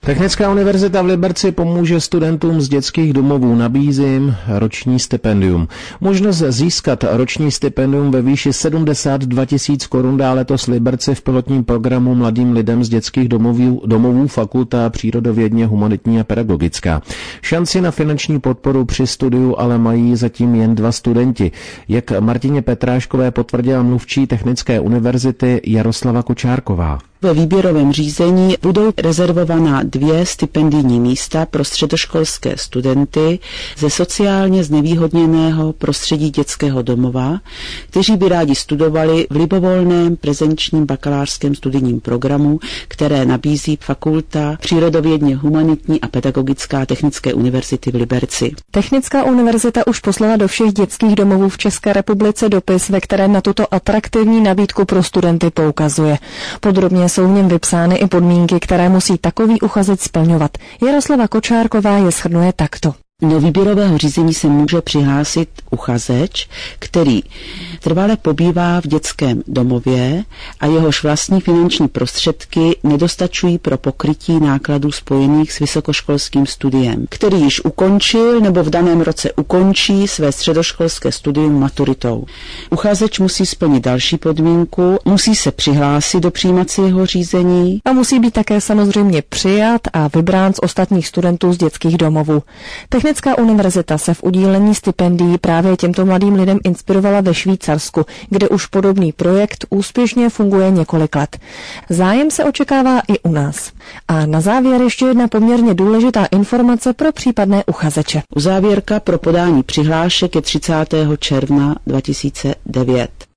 Technická univerzita v Liberci pomůže studentům z dětských domovů, nabízí jim roční stipendium. Možnost získat roční stipendium ve výši 72 000 korun dá letos Liberci v pilotním programu mladým lidem z dětských domovů Fakulta přírodovědně humanitní a pedagogická. Šanci na finanční podporu při studiu ale mají zatím jen 2 studenti. Jak Martině Petráškové potvrdila mluvčí Technické univerzity Jaroslava Kočárková. Ve výběrovém řízení budou rezervovaná 2 stipendijní místa pro středoškolské studenty ze sociálně znevýhodněného prostředí dětského domova, kteří by rádi studovali v libovolném prezenčním bakalářském studijním programu, které nabízí Fakulta přírodovědně humanitní a pedagogická Technické univerzity v Liberci. Technická univerzita už poslala do všech dětských domovů v České republice dopis, ve kterém na tuto atraktivní nabídku pro studenty poukazuje. Podrobně jsou v něm vypsány i podmínky, které musí takový uchazeč splňovat. Jaroslava Kočárková je shrnuje takto. Do výběrového řízení se může přihlásit uchazeč, který trvale pobývá v dětském domově a jehož vlastní finanční prostředky nedostačují pro pokrytí nákladů spojených s vysokoškolským studiem, který již ukončil nebo v daném roce ukončí své středoškolské studium maturitou. Uchazeč musí splnit další podmínku, musí se přihlásit do přijímacího řízení a musí být také samozřejmě přijat a vybrán z ostatních studentů z dětských domovů. Technická univerzita se v udílení stipendií právě těmto mladým lidem inspirovala ve Švýcarsku, kde už podobný projekt úspěšně funguje několik let. Zájem se očekává i u nás. A na závěr ještě jedna poměrně důležitá informace pro případné uchazeče. Uzávěrka pro podání přihlášek je 30. června 2009.